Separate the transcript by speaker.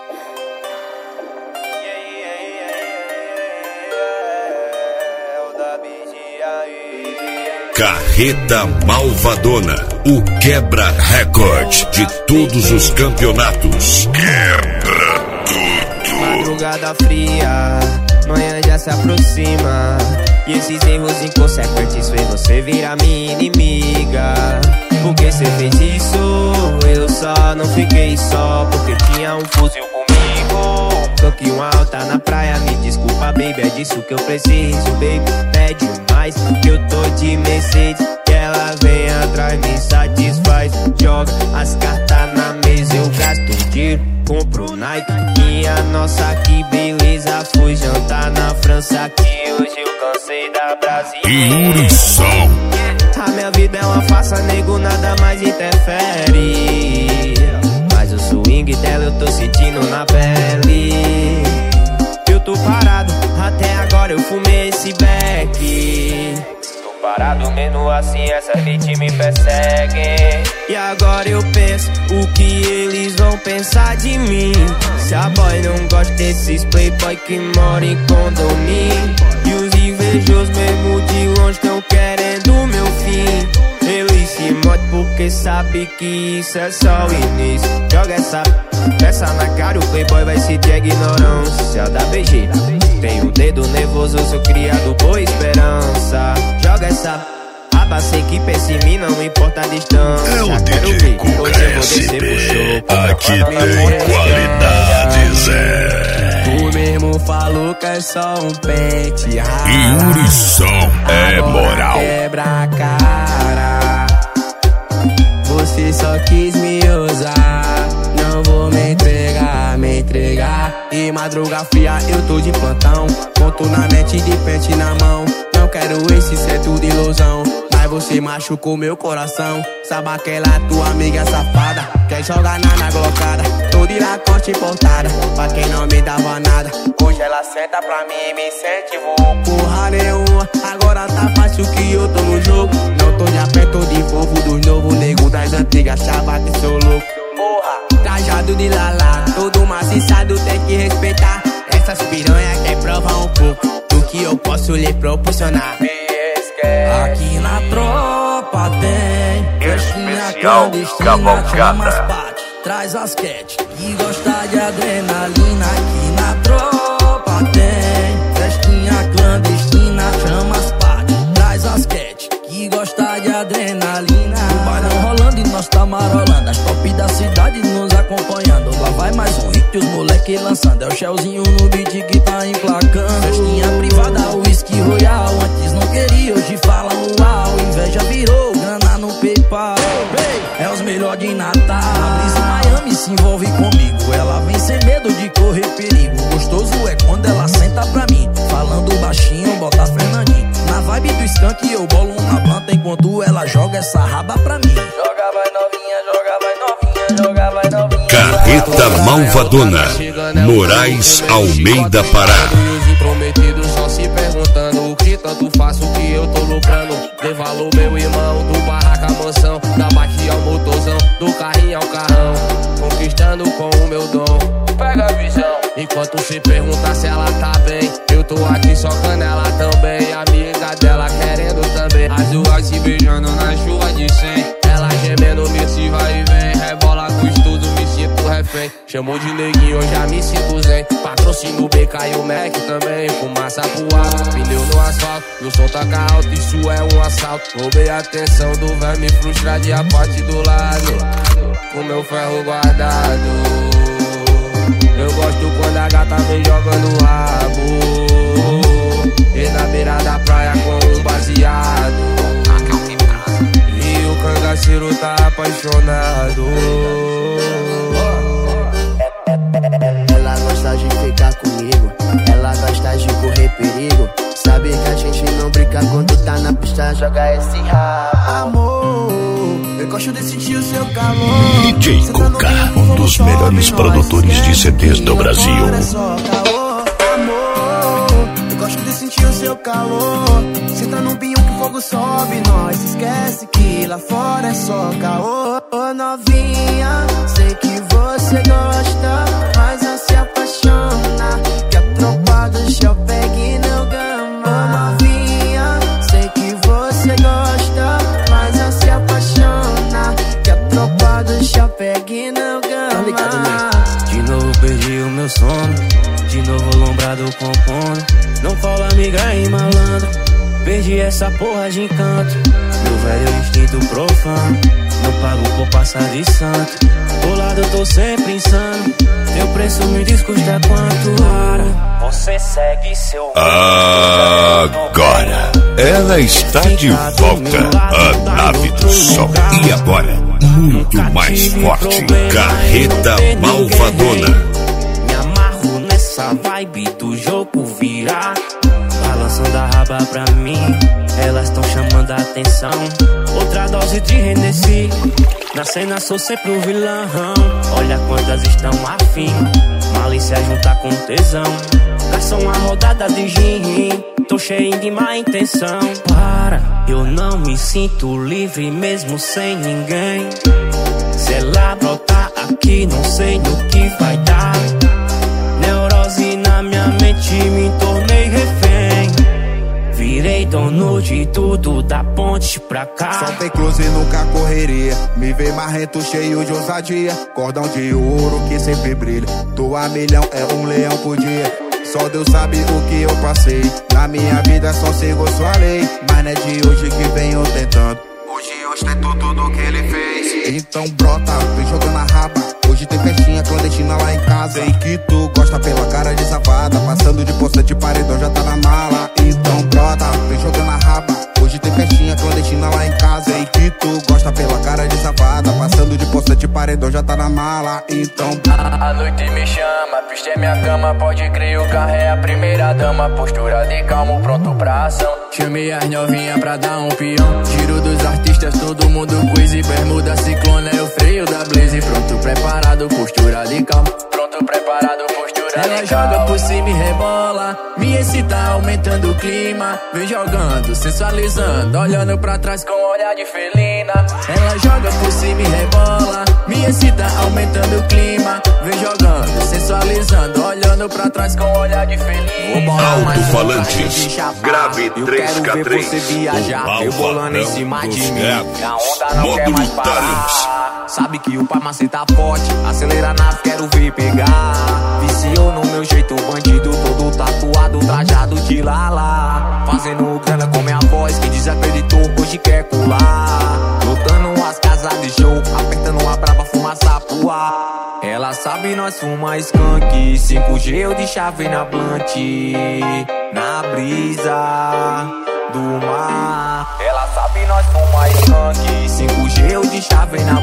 Speaker 1: Carreta Malvadona, o quebra-recorde de todos os campeonatos. Quebra tudo.
Speaker 2: Madrugada fria, manhã já se aproxima, e esses erros inconsequentes fez você virar minha inimiga. Por que você fez isso? Eu só não fiquei só porque tinha um fuzil comigo. Toque um alta na praia, me desculpa, baby, é disso que eu preciso, baby. Pede mais que eu tô de Mercedes, que ela vem atrás, me satisfaz. Joga as cartas na mesa, eu gasto dinheiro, compro Nike. Minha nossa, que beleza, fui jantar na França, que hoje eu cansei da Brasília.
Speaker 1: Yuri-som.
Speaker 2: A minha vida é uma farsa, nego, nada mais interfere. Mas o swing dela eu tô sentindo na pele. Eu tô parado, até agora eu fumei esse beck. Tô parado, mesmo assim essa hit me persegue. E agora eu penso, o que eles vão pensar de mim? Se a boy não gosta desses playboy que moram em condomínio, e os invejosos mesmo de longe tão querendo o meu fim. Eles se mordem porque sabe que isso é só o início. Joga essa peça na cara, o playboy vai se de ignorância da BG. Tem o dedo nervoso, sou criado por esperança. Joga essa aba, sei que pensa em mim, não importa a distância.
Speaker 1: É o DJ Cuca SP, aqui tem qualidades,
Speaker 2: Tu mesmo falou que é só um pente.
Speaker 1: Yuri-som é moral.
Speaker 2: Quebra a cara, você só quis me usar. Não vou me entregar, me entregar. E madruga fria eu tô de plantão, conto na mente de pente na mão. Não quero esse, cê é tudo ilusão, mas você machucou meu coração. Sabe aquela tua amiga safada, quer jogar na glocada, tô de lacoste importada, pra quem não me dava nada. Hoje ela senta pra mim e me incentivou. Porra nenhuma, agora tá fácil que eu tô no jogo. Não tô de aperto de fofo dos novos, nego das antigas, chava que sou louco. Porra, trajado de lala, todo maciçado tem que respeitar. Essas piranha quer provar um pouco do que eu posso lhe proporcionar.
Speaker 3: Aqui na tropa tem festinha clandestina, chama as pate, traz as cat e gosta de adrenalina. Aqui na tropa tem festinha clandestina, chama as pate, traz as cat que gosta de adrenalina. O bailão rolando e nós tá marolando, as top da cidade nos acompanhando. Lá vai mais um hit, os moleque lançando, é o Shellzinho no beat que tá emplacando. Festinha privada, whisky royal, antes não queria, hoje falam uau. Inveja virou grana no PayPal. É os melhores de Natal. A brisa Miami se envolve comigo, ela vem sem medo de correr perigo. Gostoso é quando ela senta pra mim, falando baixinho, bota Fernandinho. Na vibe do skunk eu bolo uma planta enquanto ela joga essa raba pra mim. Joga vai novinha, joga vai novinha, joga vai novinha.
Speaker 1: Carreta Malvadona, Moraes Almeida Pará.
Speaker 2: E os intrometidos só se perguntando o que tanto faço que eu tô lucrando. Dê valor, meu irmão, do barraca à mansão, da bike ao motorzão, do carrinho ao carrão, conquistando com o meu dom. Pega a visão. Enquanto se pergunta se ela tá bem, eu tô aqui socando ela também. Amiga dela querendo também. As duas se beijando na chuva de 100. Ela gemendo, me se vai e vem. Rebola com estudo, me sinto refém. Chamou de neguinho, eu já me sinto zen. Patrocínio BK e o Mac também. Fumaça pro alto, pneu no asfalto. Meu som taca alto, isso é um assalto. Roubei a atenção do véio, me frustra de a parte do lado, com meu ferro guardado. Eu gosto quando a gata vem jogando rabo, e na beira da praia com um baseado, e o cangaceiro tá apaixonado.
Speaker 4: Ela gosta de ficar comigo, ela gosta de correr perigo. Sabe que a gente não brinca quando tá na pista, joga esse rabo. Amor, eu gosto de sentir o seu calor.
Speaker 1: DJ Cuca, um dos melhores produtores de CDs do Brasil.
Speaker 4: Amor, eu gosto de sentir o seu calor. Senta no pinho que o fogo sobe, nós esquece que lá fora é só caô. Ô novinha, sei que você gosta, mas assim
Speaker 3: novo perdi o meu sono, de novo lombrado compondo. Não cola amiga e malandro, perdi essa porra de encanto. Meu velho instinto profano, não pago por passar de santo. Bolado eu tô sempre insano, teu preço me diz custa quanto. Para, você segue seu...
Speaker 1: Agora, ela está de volta, a nave do sol. E agora, muito mais forte, Carreta Malvadona.
Speaker 3: Me amarro nessa vibe do jogo virar, balançando a raba pra mim, elas tão chamando a atenção. Outra dose de Hennessy, na cena sou sempre o vilão. Olha quantas estão afim, malícia junta com tesão. Garçom a rodada de gin, tô cheio de má intenção. Para, eu não me sinto livre mesmo sem ninguém. Se ela brotar aqui, não sei no que vai dar. Neurose na minha mente, me tornei refém. Virei dono de tudo, da ponte pra cá.
Speaker 5: Só tem close e nunca correria, me vê marrento cheio de ousadia. Cordão de ouro que sempre brilha, tô a milhão, é um leão por dia. Só Deus sabe o que eu passei, na minha vida só sigo sua lei. Mas não é de hoje que venho tentando, hoje eu ostento tudo que ele fez. Então brota, vem jogando a raba, hoje tem festinha clandestina lá em casa. Sei que tu gosta pela cara de safada, passando de poça de paredão já tá na mala. Então brota, vem jogando a raba, hoje tem festinha clandestina lá em casa. Sei que tu gosta pela cara de safada, passando de poça de paredão já tá na mala. Então
Speaker 3: a noite me chama, pista é minha cama, pode crer, o carro é a primeira dama. Postura de calmo, pronto pra ação. Chamei as novinhas pra dar um peão. Giro dos artistas, todo mundo quiz e bermuda ciclone, é o freio da Blaze. Pronto, preparado, postura de calmo. Pronto, preparado, postura ela de calmo. Joga por cima e rebola, me excita, aumentando o clima. Vem jogando, sensualizando, olhando pra trás com olhar de felina. Ela joga por cima e rebola, me excita, aumentando o clima. Vem jogando, sensualizando, olhando pra trás com olhar de felina.
Speaker 1: Alto-falantes, grave 3K3,
Speaker 3: você viajar, eu bolando em cima de mim. A onda não quer mais parar. Sabe que o pai maceta forte, acelera a nave, quero ver pegar. Viciou no meu jeito bandido, todo tatuado, trajado de lala. Fazendo grana com minha voz, que desacreditou, hoje quer colar. Lutando as casas de show, apertando a braba, fumaça pro ar. Ela sabe nós fuma skunk, 5G eu de chave na blunt, na brisa do mar. Ela sabe nós fuma skunk, 5G eu de chave na